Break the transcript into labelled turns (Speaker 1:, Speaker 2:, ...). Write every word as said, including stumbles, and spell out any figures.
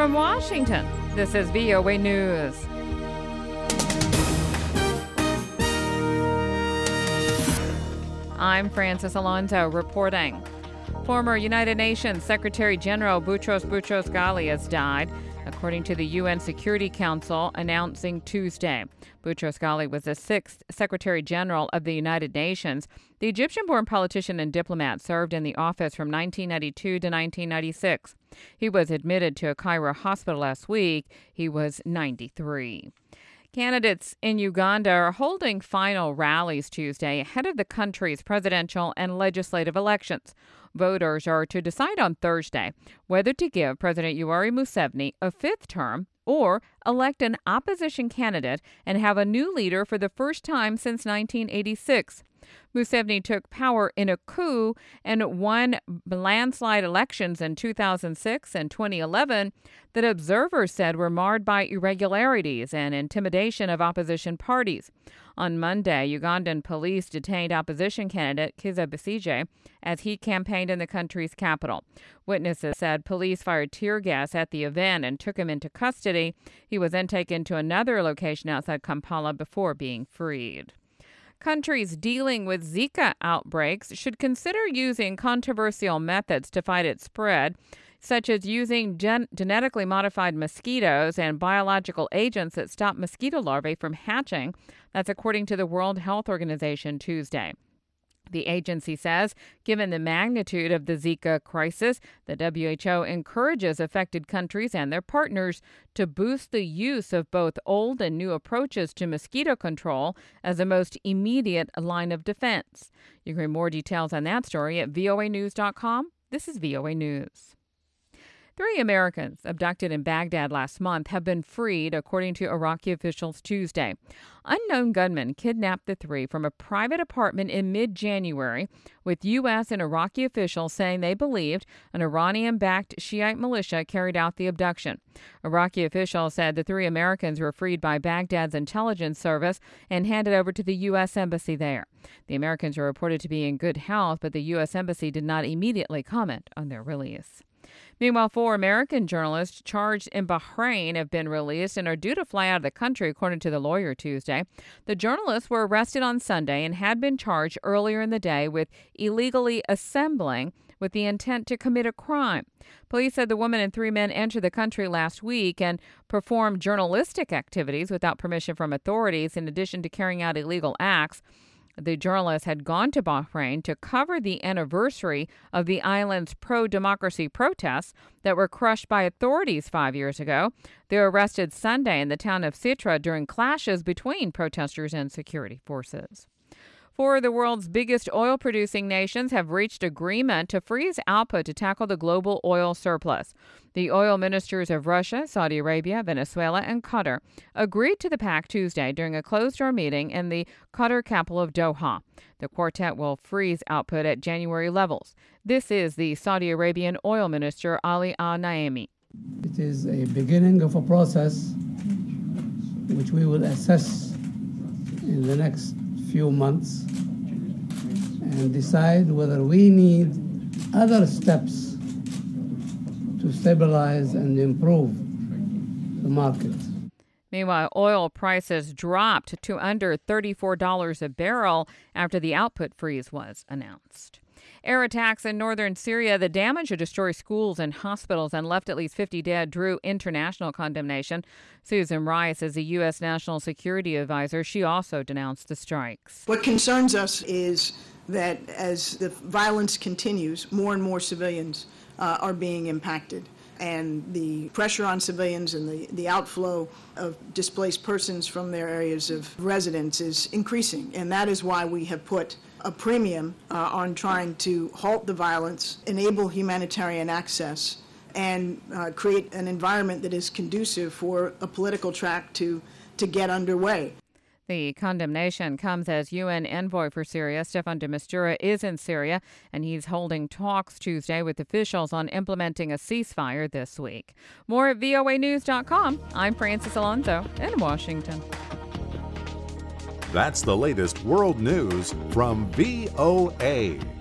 Speaker 1: From Washington, this is V O A News. I'm Francis Alonso reporting. Former United Nations Secretary General Boutros Boutros-Ghali has died, according to the U N Security Council announcing Tuesday. Boutros-Ghali was the sixth Secretary General of the United Nations. The Egyptian-born politician and diplomat served in the office from nineteen ninety-two to nineteen ninety-six. He was admitted to a Cairo hospital last week. He was ninety-three. Candidates in Uganda are holding final rallies Tuesday ahead of the country's presidential and legislative elections. Voters are to decide on Thursday whether to give President Yoweri Museveni a fifth term or elect an opposition candidate and have a new leader for the first time since nineteen eighty-six. Museveni took power in a coup and won landslide elections in two thousand six and twenty eleven that observers said were marred by irregularities and intimidation of opposition parties. On Monday, Ugandan police detained opposition candidate Kizza Besigye as he campaigned in the country's capital. Witnesses said police fired tear gas at the event and took him into custody. He was then taken to another location outside Kampala before being freed. Countries dealing with Zika outbreaks should consider using controversial methods to fight its spread, such as using gen- genetically modified mosquitoes and biological agents that stop mosquito larvae from hatching. That's according to the World Health Organization Tuesday. The agency says, given the magnitude of the Zika crisis, the W H O encourages affected countries and their partners to boost the use of both old and new approaches to mosquito control as the most immediate line of defense. You can read more details on that story at V O A news dot com. This is V O A News. Three Americans abducted in Baghdad last month have been freed, according to Iraqi officials Tuesday. Unknown gunmen kidnapped the three from a private apartment in mid-January, with U S and Iraqi officials saying they believed an Iranian-backed Shiite militia carried out the abduction. Iraqi officials said the three Americans were freed by Baghdad's intelligence service and handed over to the U S embassy there. The Americans are reported to be in good health, but the U S embassy did not immediately comment on their release. Meanwhile, four American journalists charged in Bahrain have been released and are due to fly out of the country, according to the lawyer Tuesday. The journalists were arrested on Sunday and had been charged earlier in the day with illegally assembling with the intent to commit a crime. Police said the woman and three men entered the country last week and performed journalistic activities without permission from authorities, in addition to carrying out illegal acts. The journalists had gone to Bahrain to cover the anniversary of the island's pro-democracy protests that were crushed by authorities five years ago. They were arrested Sunday in the town of Sitra during clashes between protesters and security forces. Four of the world's biggest oil-producing nations have reached agreement to freeze output to tackle the global oil surplus. The oil ministers of Russia, Saudi Arabia, Venezuela, and Qatar agreed to the pact Tuesday during a closed-door meeting in the Qatar capital of Doha. The quartet will freeze output at January levels. This is the Saudi Arabian oil minister, Ali Al-Naimi.
Speaker 2: It is a beginning of a process which we will assess in the next few months and decide whether we need other steps to stabilize and improve the market.
Speaker 1: Meanwhile, oil prices dropped to under thirty-four dollars a barrel after the output freeze was announced. Air attacks in northern Syria that damaged or destroyed schools and hospitals and left at least fifty dead drew international condemnation. Susan Rice is a U S National Security Advisor. She also denounced the strikes.
Speaker 3: What concerns us is that as the violence continues, more and more civilians uh, are being impacted. And the pressure on civilians and the, the outflow of displaced persons from their areas of residence is increasing. And that is why we have put a premium uh, on trying to halt the violence, enable humanitarian access, and uh, create an environment that is conducive for a political track to, to get underway.
Speaker 1: The condemnation comes as U N envoy for Syria, Staffan de Mistura, is in Syria, and he's holding talks Tuesday with officials on implementing a ceasefire this week. More at V O A news dot com. I'm Francis Alonso in Washington.
Speaker 4: That's the latest world news from V O A.